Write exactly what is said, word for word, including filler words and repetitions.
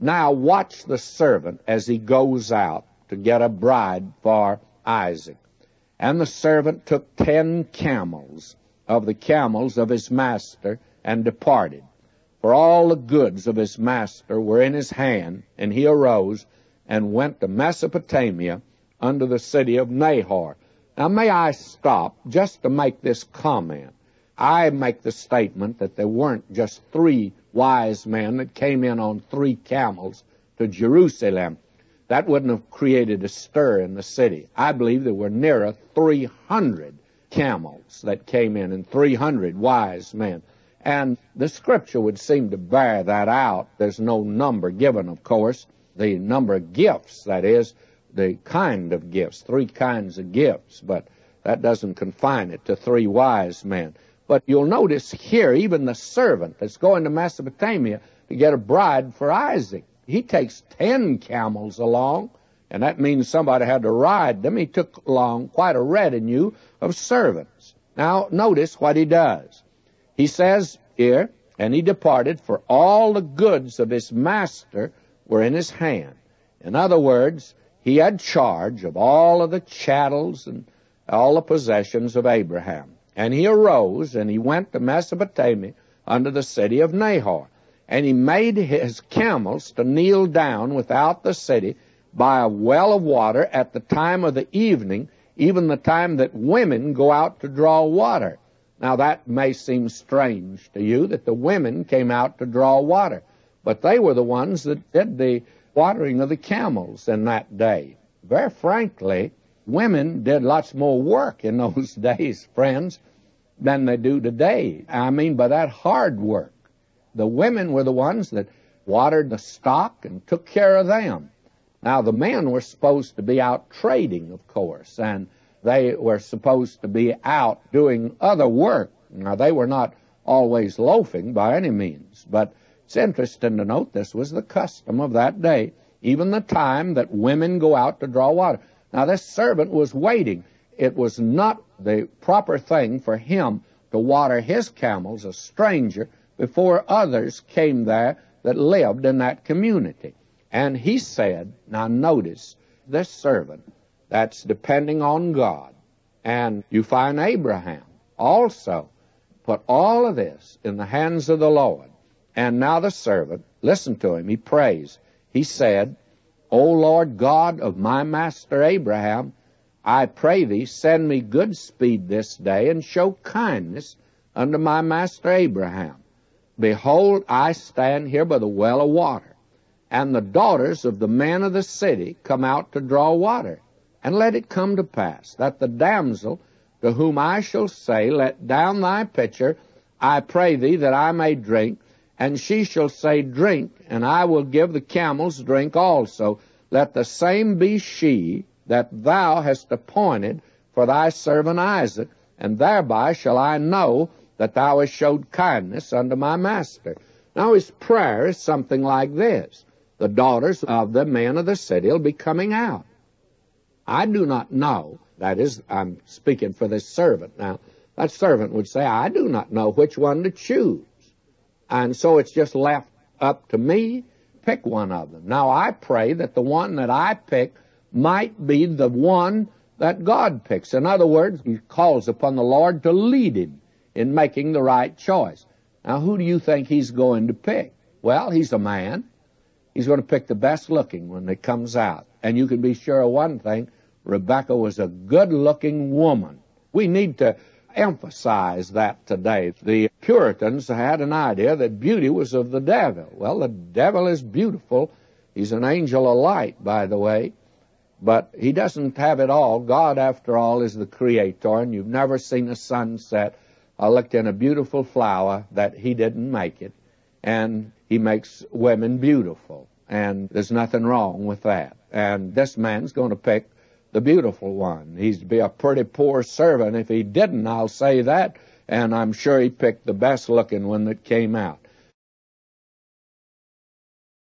Now watch the servant as he goes out to get a bride for Isaac. And the servant took ten camels of the camels of his master and departed. For all the goods of his master were in his hand, and he arose and went to Mesopotamia unto the city of Nahor. Now may I stop just to make this comment. I make the statement that there weren't just three wise men that came in on three camels to Jerusalem. That wouldn't have created a stir in the city. I believe there were nearer three hundred camels that came in, and three hundred wise men. And the Scripture would seem to bear that out. There's no number given, of course. The number of gifts, that is, the kind of gifts, three kinds of gifts, but that doesn't confine it to three wise men. But you'll notice here, even the servant that's going to Mesopotamia to get a bride for Isaac, he takes ten camels along, and that means somebody had to ride them. He took along quite a retinue of servants. Now, notice what he does. He says here, and he departed, for all the goods of his master were in his hand. In other words, he had charge of all of the chattels and all the possessions of Abraham. And he arose, and he went to Mesopotamia unto the city of Nahor. And he made his camels to kneel down without the city by a well of water at the time of the evening, even the time that women go out to draw water. Now that may seem strange to you, that the women came out to draw water. But they were the ones that did the watering of the camels in that day. Very frankly, women did lots more work in those days, friends, than they do today. I mean by that hard work. The women were the ones that watered the stock and took care of them. Now the men were supposed to be out trading, of course, and they were supposed to be out doing other work. Now they were not always loafing by any means, but it's interesting to note this was the custom of that day, even the time that women go out to draw water. Now this servant was waiting. It was not the proper thing for him to water his camels, a stranger, before others came there that lived in that community. And he said, now notice, this servant that's depending on God, and you find Abraham also put all of this in the hands of the Lord. And now the servant, listen to him, he prays. He said, O Lord God of my master Abraham, I pray thee, send me good speed this day, and show kindness unto my master Abraham. Behold, I stand here by the well of water, and the daughters of the men of the city come out to draw water. And let it come to pass that the damsel to whom I shall say, Let down thy pitcher, I pray thee, that I may drink, and she shall say, Drink, and I will give the camels drink also. Let the same be she that thou hast appointed for thy servant Isaac, and thereby shall I know that thou hast showed kindness unto my master. Now his prayer is something like this. The daughters of the men of the city will be coming out. I do not know, that is, I'm speaking for this servant now, that servant would say, I do not know which one to choose. And so it's just left up to me, pick one of them. Now I pray that the one that I pick might be the one that God picks. In other words, he calls upon the Lord to lead him in making the right choice. Now who do you think he's going to pick? Well, he's a man. He's going to pick the best looking when it comes out. And you can be sure of one thing, Rebecca was a good-looking woman. We need to emphasize that today. The Puritans had an idea that beauty was of the devil. Well, the devil is beautiful. He's an angel of light, by the way. But he doesn't have it all. God, after all, is the creator, and you've never seen a sunset or looked in a beautiful flower that he didn't make it. And he makes women beautiful, and there's nothing wrong with that. And this man's going to pick the beautiful one. He'd be a pretty poor servant if he didn't, I'll say that, and I'm sure he picked the best-looking one that came out.